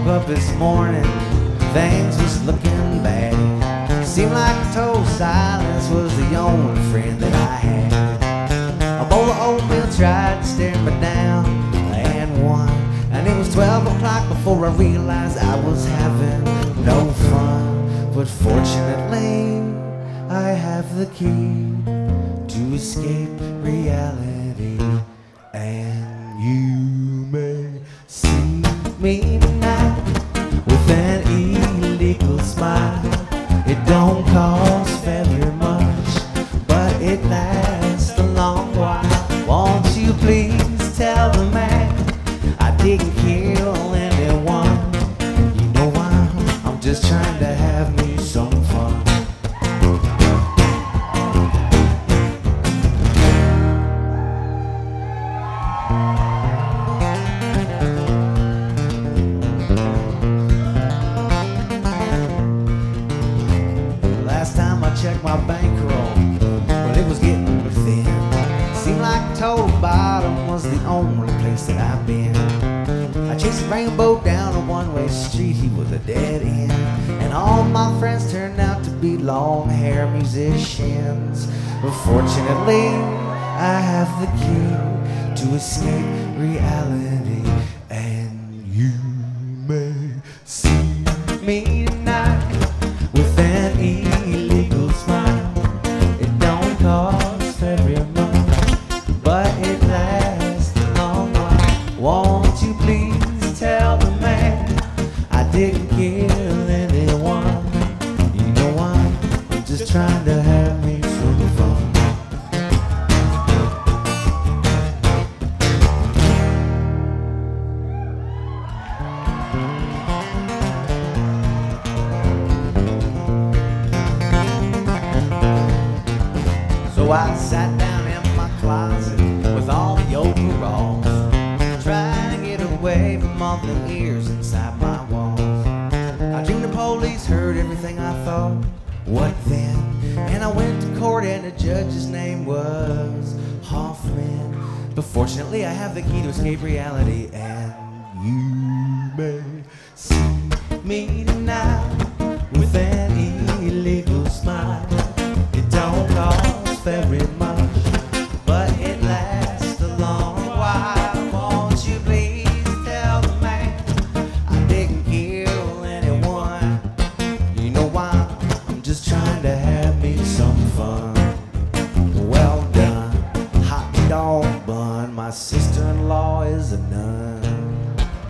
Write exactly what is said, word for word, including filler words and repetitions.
up this morning, things was looking bad. Seemed like total silence was the only friend that I had. A bowl of oatmeal tried to stare me down and won, and it was twelve o'clock before I realized I was having no fun. But fortunately, I have the key to escape reality, and you may see me tonight with an illegal smile. It don't cost very much, but it lasts a long while. Won't you please tell the man I didn't kill anyone? You know why? I'm just trying to have me some fun. Last time I checked my bankroll, well, it was getting thin. Seemed like Total Bottom was the only place that I've been. I chased a rainbow down a one-way street, he was a dead end. And all my friends turned out to be long-hair musicians. But fortunately, I have the key to escape reality, and you may see me tonight with an illegal smile. It don't cost very much, but it lasts a long while. Won't you please tell the man I didn't kill anyone? You know why? I'm just trying to have me some fun. So I sat down in my closet with all the overalls, trying to get away from all the ears inside my walls. I dreamed the police heard everything I thought. What then? And I went to court and the judge's name was Hoffman. But fortunately I have the key to escape reality, and you may see me tonight with an illegal smile. It don't cost very much, but it lasts a long while. Won't you please tell the man I didn't kill anyone? You know why? I'm just trying to have me some fun. Well done, hot dog bun. My sister-in-law is a nun.